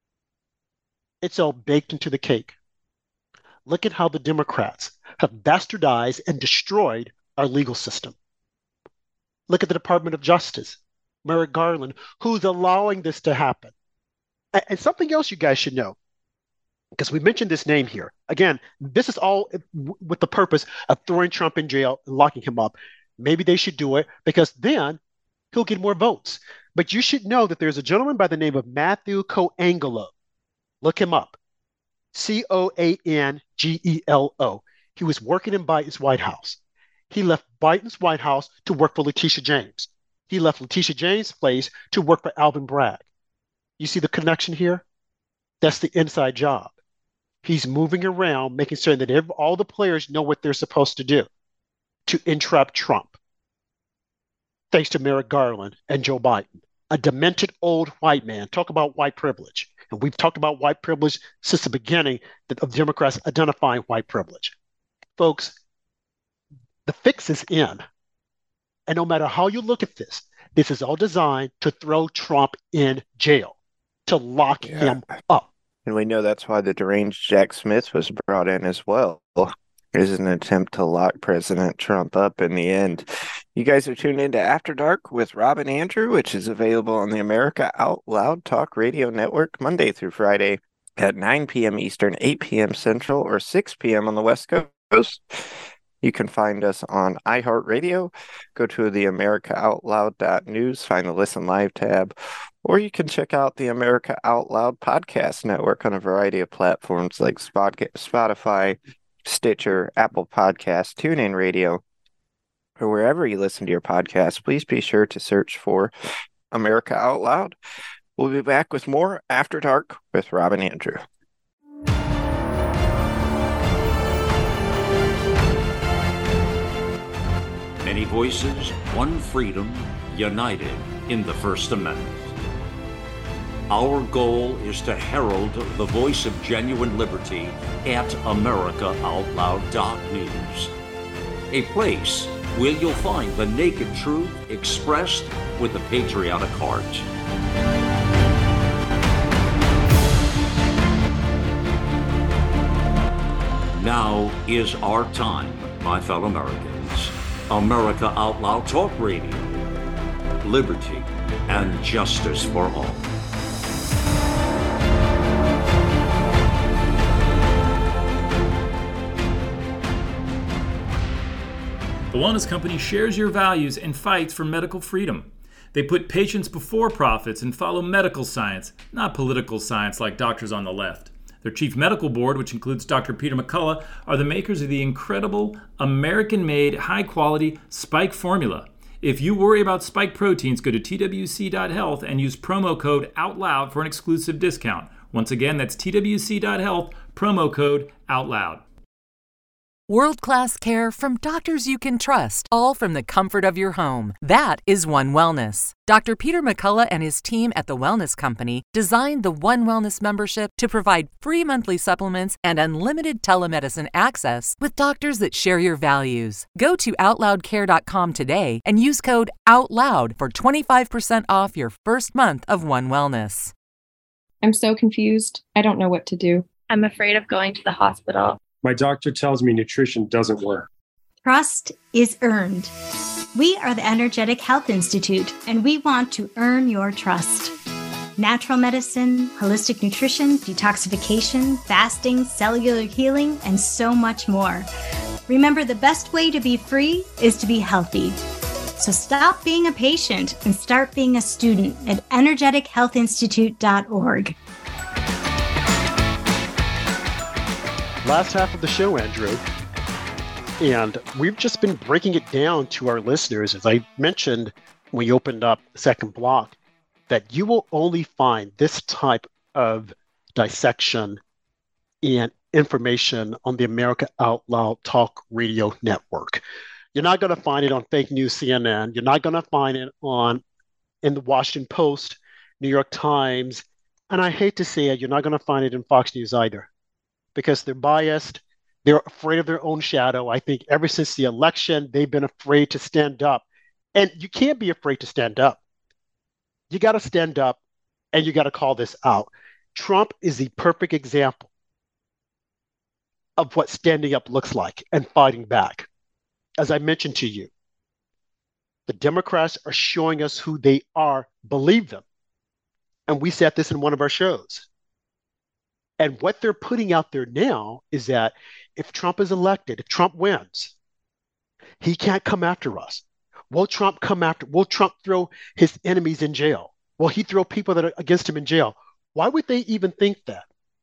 It's all baked into the cake. Look at how the Democrats have bastardized and destroyed our legal system. Look at the Department of Justice, Merrick Garland, who's allowing this to happen. And something else you guys should know, because we mentioned this name here. Again, this is all with the purpose of throwing Trump in jail and locking him up. Maybe they should do it because then he'll get more votes. But you should know that there's a gentleman by the name of Matthew Coangelo. Look him up. Coangelo. He was working in Biden's White House. He left Biden's White House to work for Letitia James. He left Letitia James' place to work for Alvin Bragg. You see the connection here? That's the inside job. He's moving around, making sure that all the players know what they're supposed to do to entrap Trump. Thanks to Merrick Garland and Joe Biden, a demented old white man. Talk about white privilege. And we've talked about white privilege since the beginning of Democrats identifying white privilege. Folks, the fix is in. And no matter how you look at this is all designed to throw Trump in jail, to lock him up. And we know that's why the deranged Jack Smith was brought in as well. Is an attempt to lock President Trump up in the end. You guys are tuned into After Dark with Rob and Andrew, which is available on the America Out Loud Talk Radio Network Monday through Friday at 9 p.m. Eastern, 8 p.m. Central, or 6 p.m. on the West Coast. You can find us on iHeartRadio. Go to the AmericaOutloud.news, find the Listen Live tab, or you can check out the America Out Loud Podcast Network on a variety of platforms like Spotify, Stitcher, Apple Podcasts, TuneIn Radio, or wherever you listen to your podcast. Please be sure to search for America Out Loud. We'll be back with more After Dark with Rob and Andrew. Many voices, one freedom, united in the First Amendment. Our goal is to herald the voice of genuine liberty at AmericaOutloud.news, a place where you'll find the naked truth expressed with a patriotic heart. Now is our time, my fellow Americans. America Out Loud Talk Radio. Liberty and justice for all. The Wellness Company shares your values and fights for medical freedom. They put patients before profits and follow medical science, not political science like doctors on the left. Their chief medical board, which includes Dr. Peter McCullough, are the makers of the incredible American-made, high-quality Spike formula. If you worry about spike proteins, go to twc.health and use promo code OUTLOUD for an exclusive discount. Once again, that's twc.health, promo code OUTLOUD. World-class care from doctors you can trust, all from the comfort of your home. That is One Wellness. Dr. Peter McCullough and his team at The Wellness Company designed the One Wellness membership to provide free monthly supplements and unlimited telemedicine access with doctors that share your values. Go to OutLoudCare.com today and use code OUTLOUD for 25% off your first month of One Wellness. I'm so confused. I don't know what to do. I'm afraid of going to the hospital. My doctor tells me nutrition doesn't work. Trust is earned. We are the Energetic Health Institute, and we want to earn your trust. Natural medicine, holistic nutrition, detoxification, fasting, cellular healing, and so much more. Remember, the best way to be free is to be healthy. So stop being a patient and start being a student at energetichealthinstitute.org. Last half of the show, Andrew, and we've just been breaking it down to our listeners. As I mentioned when we opened up the second block, that you will only find this type of dissection and information on the America Out Loud Talk Radio Network. You're not going to find it on fake news CNN. You're not going to find it in the Washington Post, New York Times, and I hate to say it, you're not going to find it in Fox News either, because they're biased. They're afraid of their own shadow. I think ever since the election, they've been afraid to stand up. And you can't be afraid to stand up. You got to stand up and you got to call this out. Trump is the perfect example of what standing up looks like and fighting back. As I mentioned to you, the Democrats are showing us who they are. Believe them. And we said this in one of our shows. And what they're putting out there now is that if Trump is elected, if Trump wins, he can't come after us. Will Trump throw his enemies in jail? Will he throw people that are against him in jail? Why would they even think that?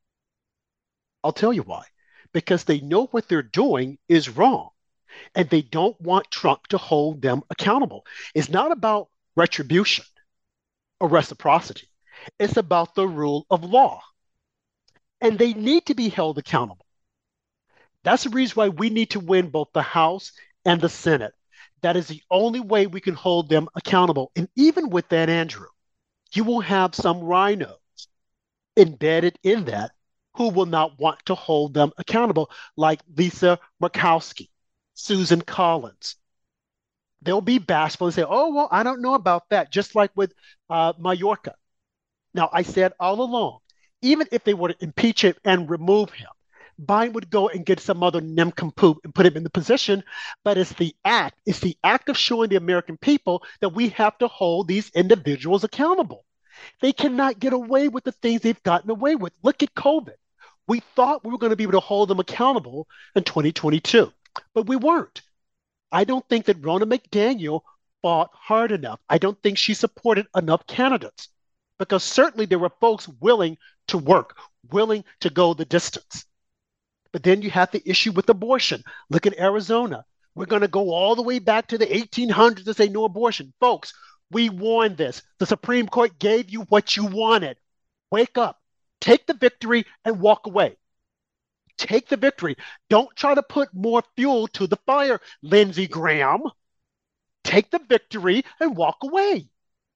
I'll tell you why. Because they know what they're doing is wrong. And they don't want Trump to hold them accountable. It's not about retribution or reciprocity. It's about the rule of law. And they need to be held accountable. That's the reason why we need to win both the House and the Senate. That is the only way we can hold them accountable. And even with that, Andrew, you will have some rhinos embedded in that who will not want to hold them accountable, like Lisa Murkowski, Susan Collins. They'll be bashful and say, oh, well, I don't know about that, just like with Mayorkas. Now, I said all along, even if they were to impeach him and remove him, Biden would go and get some other nincompoop and put him in the position. But it's the act of showing the American people that we have to hold these individuals accountable. They cannot get away with the things they've gotten away with. Look at COVID. We thought we were going to be able to hold them accountable in 2022, but we weren't. I don't think that Ronna McDaniel fought hard enough. I don't think she supported enough candidates, because certainly there were folks willing to work, willing to go the distance. But then you have the issue with abortion. Look at Arizona. We're going to go all the way back to the 1800s to say no abortion. Folks, we warned this. The Supreme Court gave you what you wanted. Wake up. Take the victory and walk away. Take the victory. Don't try to put more fuel to the fire, Lindsey Graham. Take the victory and walk away.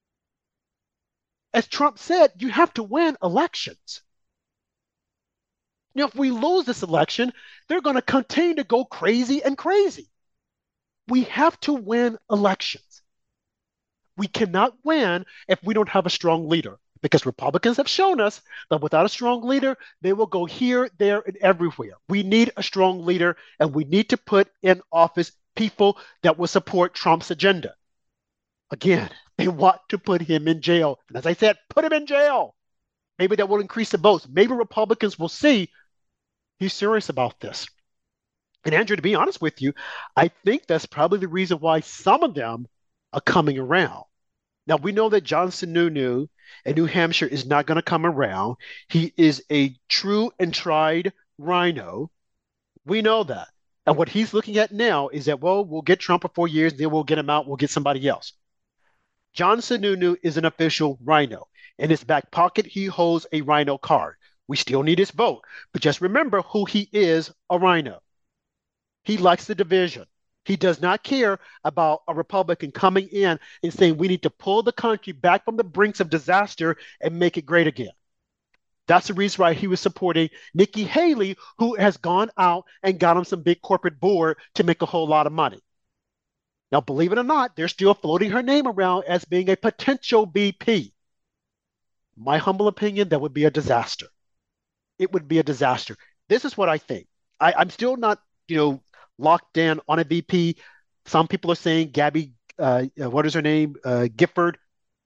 As Trump said, you have to win elections. Now, if we lose this election, they're going to continue to go crazy and crazy. We have to win elections. We cannot win if we don't have a strong leader, because Republicans have shown us that without a strong leader, they will go here, there, and everywhere. We need a strong leader, and we need to put in office people that will support Trump's agenda. Again, they want to put him in jail. And as I said, put him in jail. Maybe that will increase the votes. Maybe Republicans will see he's serious about this. And Andrew, to be honest with you, I think that's probably the reason why some of them are coming around. Now, we know that John Sununu in New Hampshire is not going to come around. He is a true and tried rhino. We know that. And what he's looking at now is that, well, we'll get Trump for 4 years, then we'll get him out, we'll get somebody else. John Sununu is an official rhino. In his back pocket, he holds a rhino card. We still need his vote. But just remember who he is, a rhino. He likes the division. He does not care about a Republican coming in and saying we need to pull the country back from the brinks of disaster and make it great again. That's the reason why he was supporting Nikki Haley, who has gone out and got him some big corporate board to make a whole lot of money. Now, believe it or not, they're still floating her name around as being a potential VP. My humble opinion, that would be a disaster. It would be a disaster. This is what I think. I'm still not, locked in on a VP. Some people are saying Gabby, what is her name? Gifford.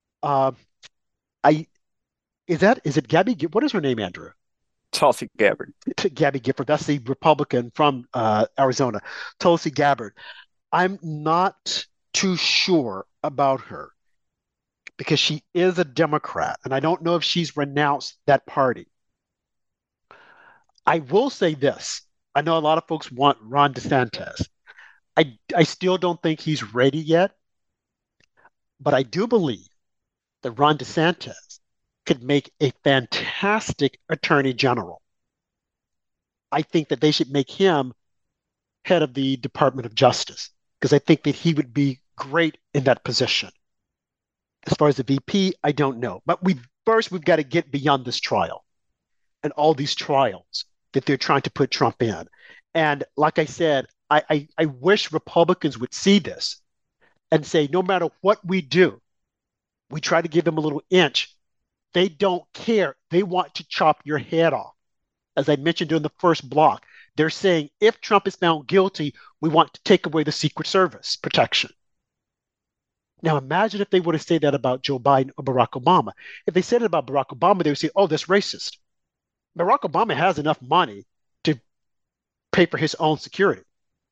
Is it Gabby? What is her name, Andrew? Tulsi Gabbard. Gabby Gifford. That's the Republican from Arizona. Tulsi Gabbard. I'm not too sure about her because she is a Democrat, and I don't know if she's renounced that party. I will say this. I know a lot of folks want Ron DeSantis. I still don't think he's ready yet, but I do believe that Ron DeSantis could make a fantastic attorney general. I think that they should make him head of the Department of Justice because I think that he would be great in that position. As far as the VP, I don't know. But we've got to get beyond this trial and all these trials that they're trying to put Trump in. And like I said, I wish Republicans would see this and say, no matter what we do, we try to give them a little inch. They don't care. They want to chop your head off. As I mentioned during the first block, they're saying if Trump is found guilty, we want to take away the Secret Service protection. Now, imagine if they would have said that about Joe Biden or Barack Obama. If they said it about Barack Obama, they would say, oh, that's racist. Barack Obama has enough money to pay for his own security.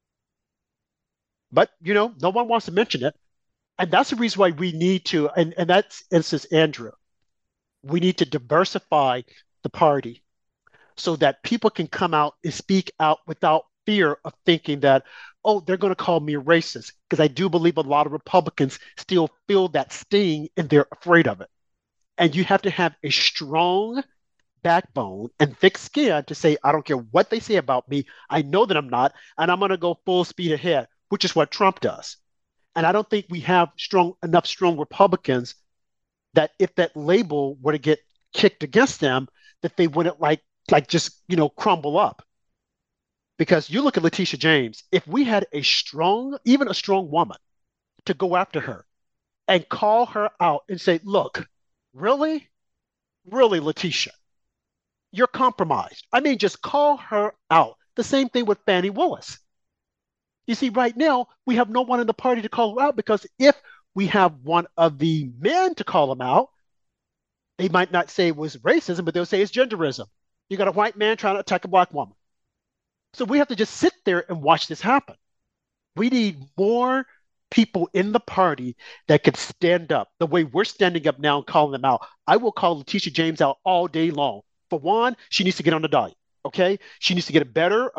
But, no one wants to mention it. And that's the reason why we need to, and that's instance, Andrew, we need to diversify the party so that people can come out and speak out without fear of thinking that, oh, they're going to call me a racist. Because I do believe a lot of Republicans still feel that sting and they're afraid of it. And you have to have a strong backbone and thick skin to say, I don't care what they say about me. I know that I'm not, and I'm going to go full speed ahead, which is what Trump does. And I don't think we have enough strong Republicans that if that label were to get kicked against them, that they wouldn't just crumble up. Because you look at Letitia James, if we had even a strong woman to go after her and call her out and say, look, really, Letitia, you're compromised. I mean, just call her out. The same thing with Fani Willis. You see, right now, we have no one in the party to call her out because if we have one of the men to call him out, they might not say it was racism, but they'll say it's genderism. You got a white man trying to attack a black woman. So we have to just sit there and watch this happen. We need more people in the party that could stand up the way we're standing up now and calling them out. I will call Letitia James out all day long. For one, she needs to get on the diet. Okay, she needs to get a better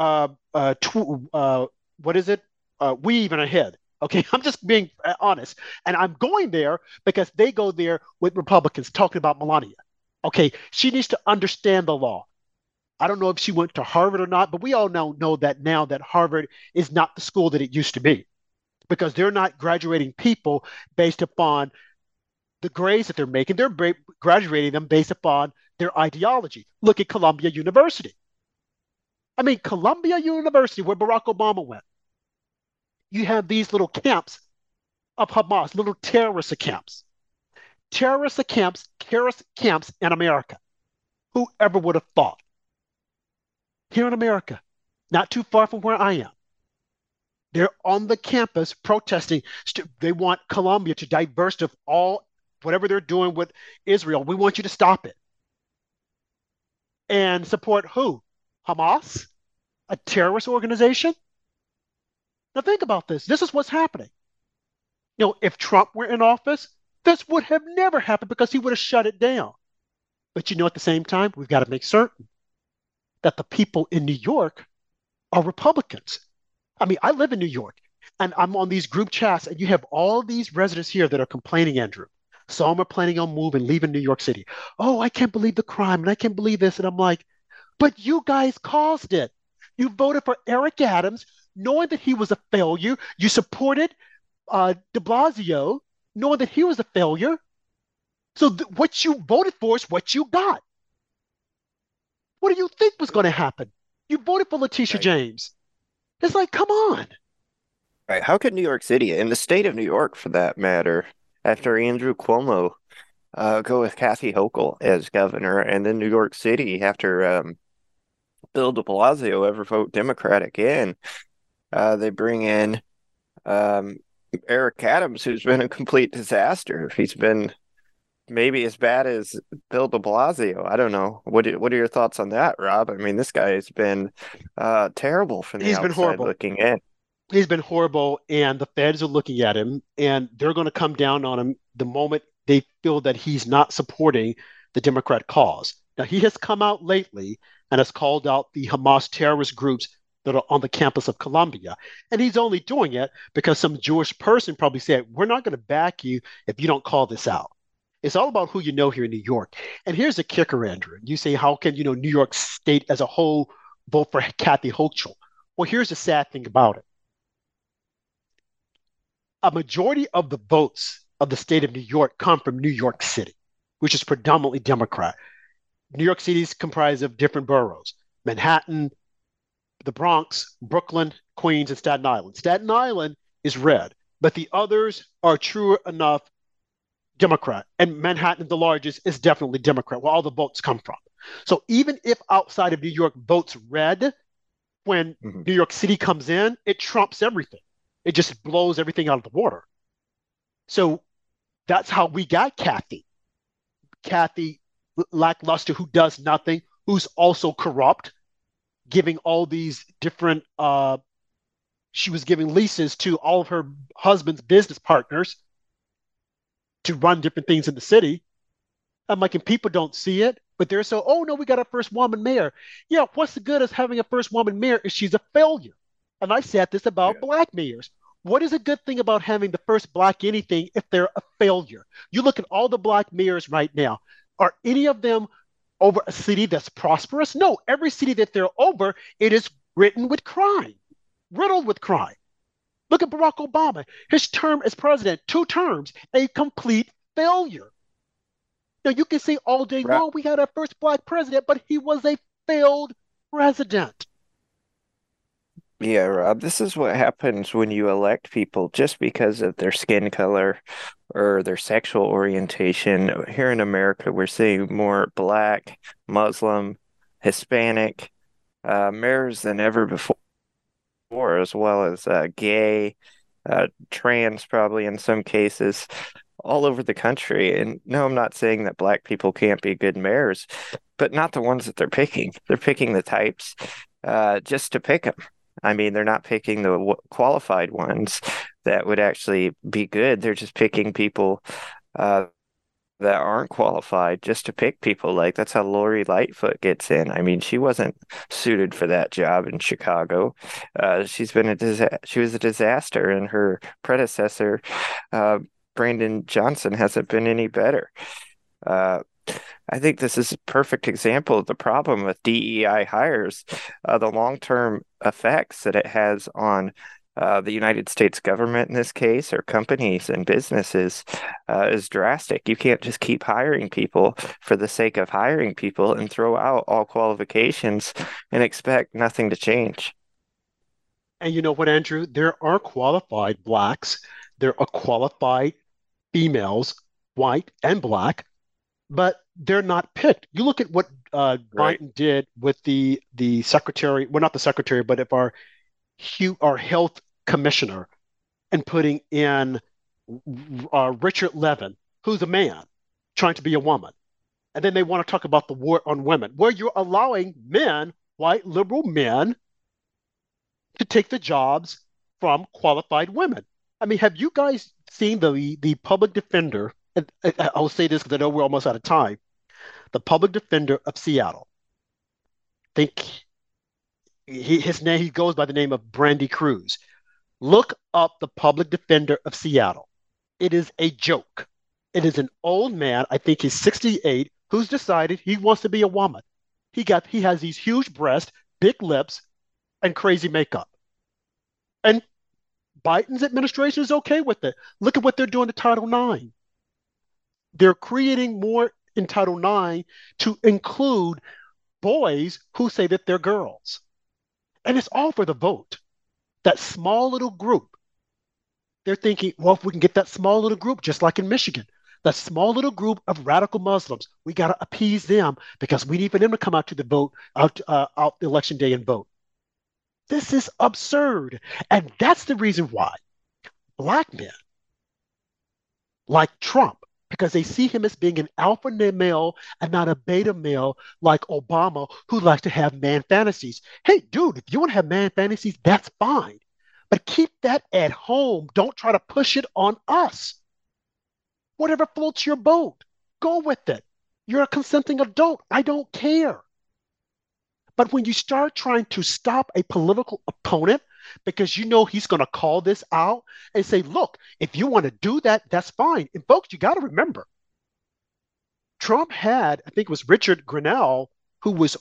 weave in her head. Okay, I'm just being honest. And I'm going there because they go there with Republicans talking about Melania. Okay, she needs to understand the law. I don't know if she went to Harvard or not, but we all know that now that Harvard is not the school that it used to be because they're not graduating people based upon the grades that they're making. They're graduating them based upon their ideology. Look at Columbia University. I mean, Columbia University, where Barack Obama went. You have these little camps of Hamas, little terrorist camps. Terrorist camps in America. Whoever would have thought? Here in America, not too far from where I am. They're on the campus protesting. They want Columbia to divest of all, whatever they're doing with Israel. We want you to stop it. And support who? Hamas? A terrorist organization? Now think about this. This is what's happening. If Trump were in office, this would have never happened because he would have shut it down. But at the same time, we've got to make certain that the people in New York are Republicans. I mean, I live in New York, and I'm on these group chats, and you have all these residents here that are complaining, Andrew. Some are planning on moving, leaving New York City. Oh, I can't believe the crime, and I can't believe this. And I'm like, but you guys caused it. You voted for Eric Adams, knowing that he was a failure. You supported de Blasio, knowing that he was a failure. So what you voted for is what you got. What do you think was going to happen? You voted for Letitia James. It's like, come on. Right. How could New York City, and the state of New York for that matter, after Andrew Cuomo, go with Kathy Hochul as governor, and then New York City after Bill de Blasio ever vote Democrat again, they bring in Eric Adams, who's been a complete disaster. He's been maybe as bad as Bill de Blasio. I don't know. What are your thoughts on that, Rob? I mean, this guy has been terrible from the outside looking in. He's been horrible, and the feds are looking at him, and they're going to come down on him the moment they feel that he's not supporting the Democrat cause. Now, he has come out lately and has called out the Hamas terrorist groups that are on the campus of Columbia. And he's only doing it because some Jewish person probably said, we're not going to back you if you don't call this out. It's all about who you know here in New York. And here's the kicker, Andrew. You say, how can, New York State as a whole vote for Kathy Hochul? Well, here's the sad thing about it. A majority of the votes of the state of New York come from New York City, which is predominantly Democrat. New York City is comprised of different boroughs: Manhattan, the Bronx, Brooklyn, Queens, and Staten Island. Staten Island is red, but the others are true enough Democrat. And Manhattan, the largest, is definitely Democrat, where all the votes come from. So even if outside of New York votes red, when New York City comes in, it trumps everything. It just blows everything out of the water. So that's how we got Kathy. Kathy lackluster, who does nothing, who's also corrupt, giving all these different, she was giving leases to all of her husband's business partners to run different things in the city. I'm like, and people don't see it, but they're so, oh no, we got a first woman mayor. Yeah, what's the good of having a first woman mayor if she's a failure? And I said this about Black mayors. What is a good thing about having the first Black anything if they're a failure? You look at all the Black mayors right now. Are any of them over a city that's prosperous? No, every city that they're over, it is written with crime, riddled with crime. Look at Barack Obama. His term as president, 2 terms, a complete failure. Now, you can say all day long, we had our first Black president, but he was a failed president. Yeah, Rob, this is what happens when you elect people just because of their skin color or their sexual orientation. Here in America, we're seeing more Black, Muslim, Hispanic mayors than ever before, as well as gay, trans, probably in some cases, all over the country. And no, I'm not saying that Black people can't be good mayors, but not the ones that they're picking. They're picking the types just to pick them. I mean, they're not picking the qualified ones that would actually be good. They're just picking people that aren't qualified just to pick people. Like, that's how Lori Lightfoot gets in. I mean, she wasn't suited for that job in Chicago. She was a disaster, and her predecessor, Brandon Johnson, hasn't been any better. I think this is a perfect example of the problem with DEI hires, the long-term effects that it has on the United States government in this case, or companies and businesses, is drastic. You can't just keep hiring people for the sake of hiring people and throw out all qualifications and expect nothing to change. And you know what, Andrew? There are qualified Blacks. There are qualified females, white and Black, but they're not picked. You look at what Biden did with the secretary, well, not the secretary, but if our health commissioner, and putting in Richard Levin, who's a man trying to be a woman. And then they want to talk about the war on women, where you're allowing men, white liberal men, to take the jobs from qualified women. I mean, have you guys seen the public defender? And I'll say this because I know we're almost out of time. The public defender of Seattle. I think he goes by the name of Brandy Cruz. Look up the public defender of Seattle. It is a joke. It is an old man, I think he's 68, who's decided he wants to be a woman. He has these huge breasts, big lips, and crazy makeup. And Biden's administration is okay with it. Look at what they're doing to Title IX. They're creating more in Title IX to include boys who say that they're girls. And it's all for the vote. That small little group. They're thinking, well, if we can get that small little group, just like in Michigan, that small little group of radical Muslims, we got to appease them because we need for them to come out to the vote, out the election day and vote. This is absurd. And that's the reason why Black men like Trump, because they see him as being an alpha male and not a beta male like Obama, who likes to have man fantasies. Hey, dude, if you want to have man fantasies, that's fine. But keep that at home. Don't try to push it on us. Whatever floats your boat, go with it. You're a consenting adult. I don't care. But when you start trying to stop a political opponent because you know he's going to call this out and say, look, if you want to do that, that's fine. And folks, you got to remember, Trump had, I think it was Richard Grenell, who was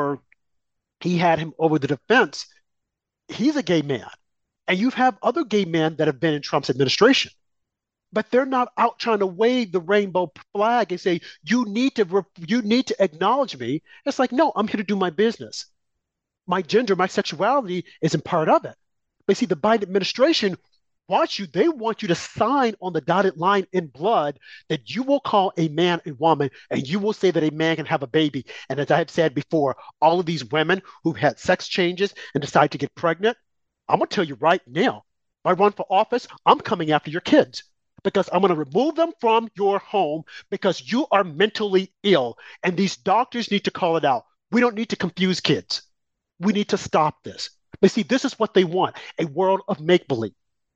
he had him over the defense. He's a gay man. And you have other gay men that have been in Trump's administration. But they're not out trying to wave the rainbow flag and say, you need to acknowledge me. It's like, no, I'm here to do my business. My gender, my sexuality isn't part of it. But see, the Biden administration they want you to sign on the dotted line in blood that you will call a man a woman, and you will say that a man can have a baby. And as I have said before, all of these women who've had sex changes and decide to get pregnant, I'm going to tell you right now, if I run for office, I'm coming after your kids because I'm going to remove them from your home because you are mentally ill. And these doctors need to call it out. We don't need to confuse kids. We need to stop this. But see, this is what they want, a world of make-believe.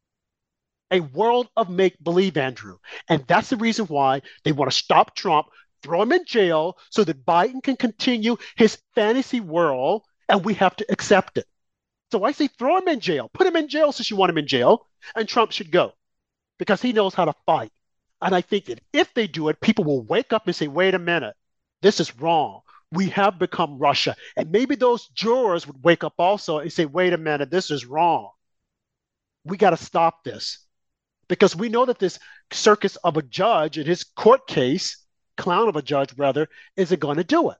A world of make-believe, Andrew. And that's the reason why they want to stop Trump, throw him in jail so that Biden can continue his fantasy world, and we have to accept it. So I say throw him in jail. Put him in jail since you want him in jail, and Trump should go because he knows how to fight. And I think that if they do it, people will wake up and say, wait a minute, this is wrong. We have become Russia. And maybe those jurors would wake up also and say, wait a minute, this is wrong. We got to stop this. Because we know that this circus of a judge in his court case, clown of a judge rather, isn't going to do it.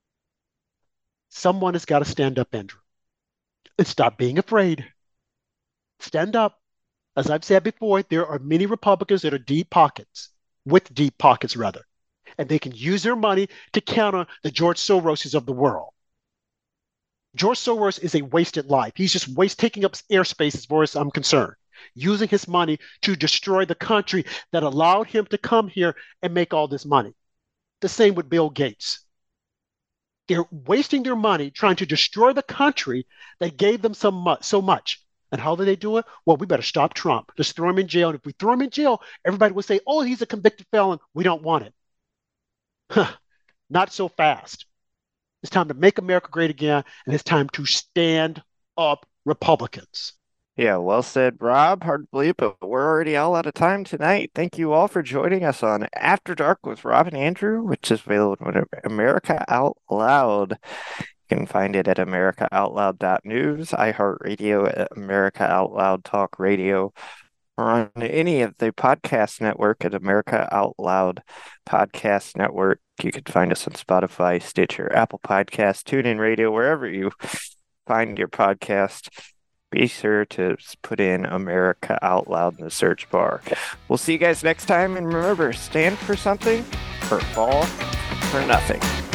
Someone has got to stand up, Andrew, and stop being afraid. Stand up. As I've said before, there are many Republicans that are with deep pockets rather, and they can use their money to counter the George Soroses of the world. George Soros is a wasted life. He's just taking up airspace as far as I'm concerned, using his money to destroy the country that allowed him to come here and make all this money. The same with Bill Gates. They're wasting their money trying to destroy the country that gave them so much. And how do they do it? Well, we better stop Trump. Just throw him in jail. And if we throw him in jail, everybody will say, oh, he's a convicted felon. We don't want it. Not so fast. It's time to make America great again, and it's time to stand up, Republicans. Yeah, well said, Rob. Hard to believe, but we're already all out of time tonight. Thank you all for joining us on After Dark with Rob and Andrew, which is available on America Out Loud. You can find it at americaoutloud.news, iHeartRadio, at America Out Loud Talk Radio, or on any of the podcast network at America Out Loud Podcast Network. You can find us on Spotify, Stitcher, Apple Podcasts, TuneIn Radio, wherever you find your podcast. Be sure to put in America Out Loud in the search bar. We'll see you guys next time, and remember, stand for something or fall for nothing.